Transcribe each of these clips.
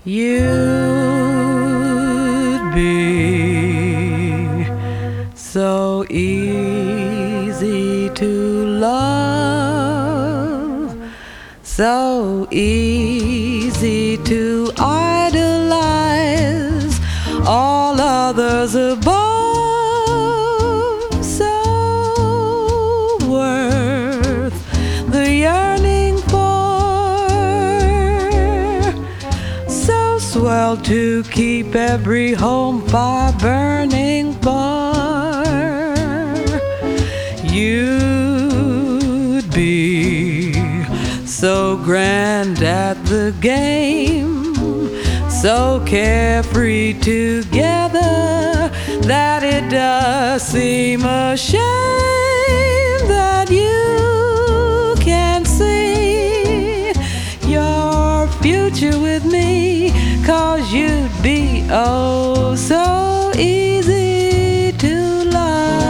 You'd be so easy to love, so easy to idolize, all others above, so worth the yearning for, so swell to keep every home fire burning for. You'd be so grand at the game, so carefree together, that it does seem a shame that you can't see your future with me, 'cause you'd be oh so easy to love.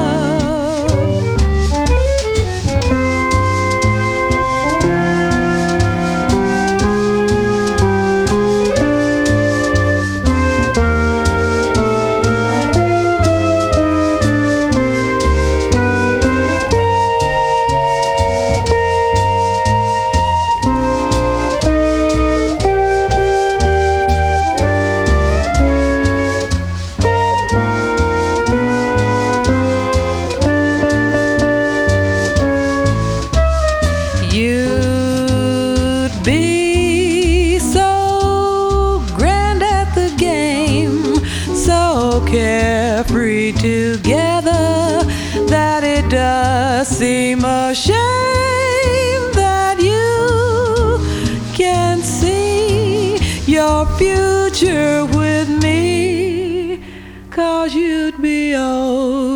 You'd be so grand at the game, so carefree together, that it does seem a shame that you can't see your future with me, 'cause you'd be old